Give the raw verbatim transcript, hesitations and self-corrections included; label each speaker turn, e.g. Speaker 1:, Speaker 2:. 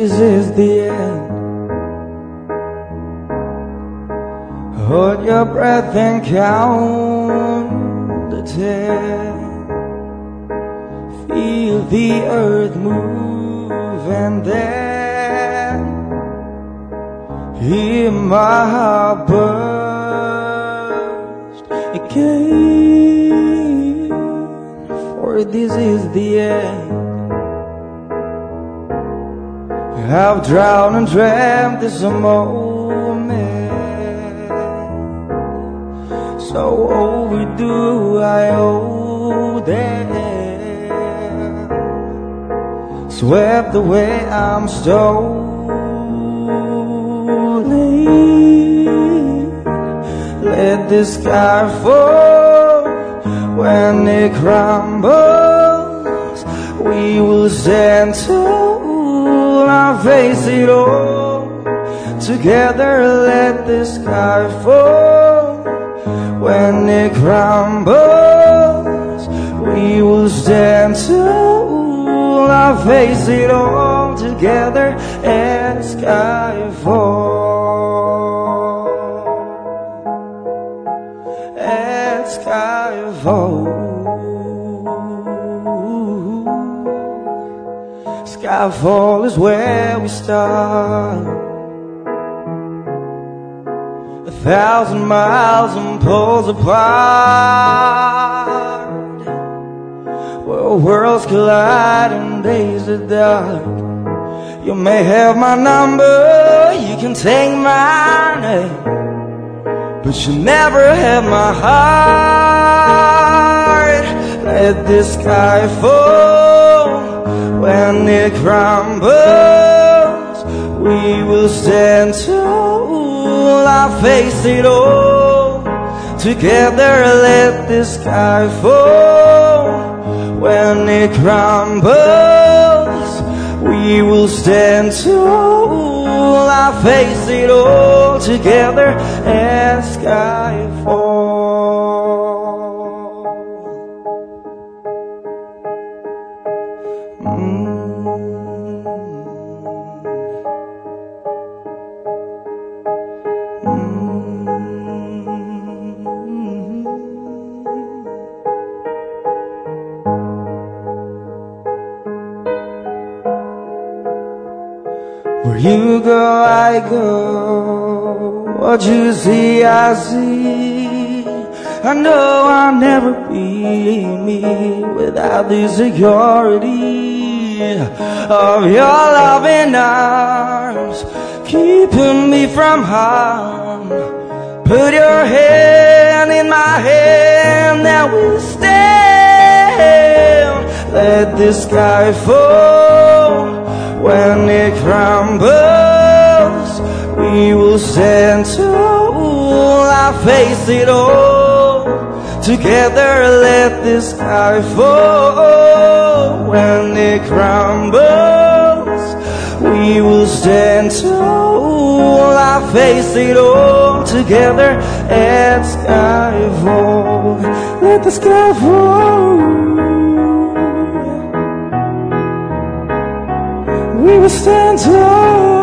Speaker 1: this is the end. Hold your breath and count the ten. Feel the earth move and then hear my heart burst again. For this is the end. I've drowned and dreamt this a moment, so overdue I owe them. Swept away I'm stolen. Let the sky fall. When it crumbles, we will stand tall. I'll face it all. Together let the sky fall. When it crumbles, we will stand tall. I'll face it all. Together at skyfall. At skyfall. Skyfall is where we start. A thousand miles and poles apart, where worlds collide and days are dark. You may have my number, you can take my name, but you never have my heart. Let the sky fall. When it crumbles, we will stand tall. I'll face it all. Together let the sky fall. When it crumbles, we will stand tall. I'll face it all. Together at skyfall. Where you go, I go. What you see, I see. I know I'll never be me without the security of your loving arms, keeping me from harm. Put your hand in my hand, and we'll stand. Let the sky fall. When it crumbles, we will stand tall. I'll face it all. Together let the sky fall. When it crumbles, we will stand tall. I'll face it all. Together at skyfall. Let the sky fall. We will stand tall.